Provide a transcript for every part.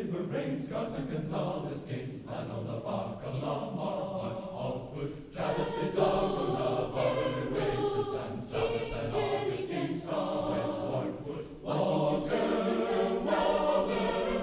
River, Rains, Garza, Gonzales, Gates, Manola, Baca, Lamar, Hunt, Hogwood, Dallas, Hidalgo, Navarro, Nueces, San Saba, San Augustine, Star, Wentworth, Washington, Waller,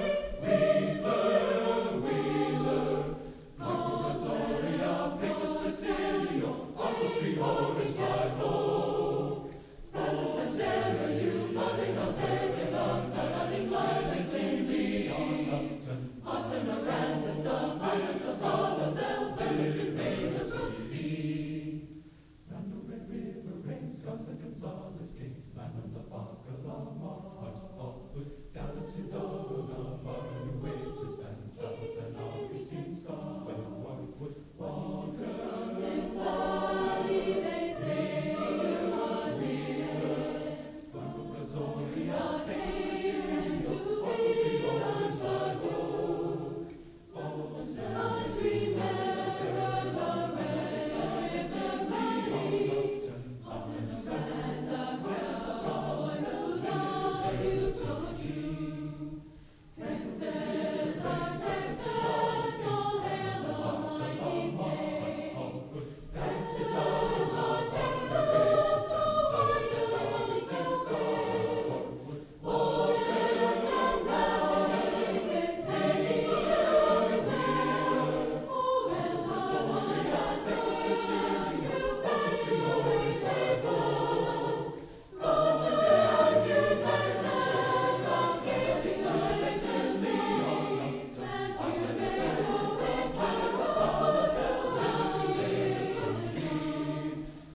Wheeler, Michael, Azoria, Pecos, Presidio, Ogletree, Orange, Live Oak, Brazos, Prestera, Uvalde, Altair, Lanza, Leamington, Leon, Upton, Austin, Aransas, Albertus, Apollo, Bell, Venice, and Maynard, Tootsby. Randall, Red River, Rains, Garza, Gonzales, Gates, Manola, Baca, Lamar, Hunt, Hogwood, Dallas, Hidalgo, Navarro, Nueces, San Saba, San Augustine, Star, Wentworth,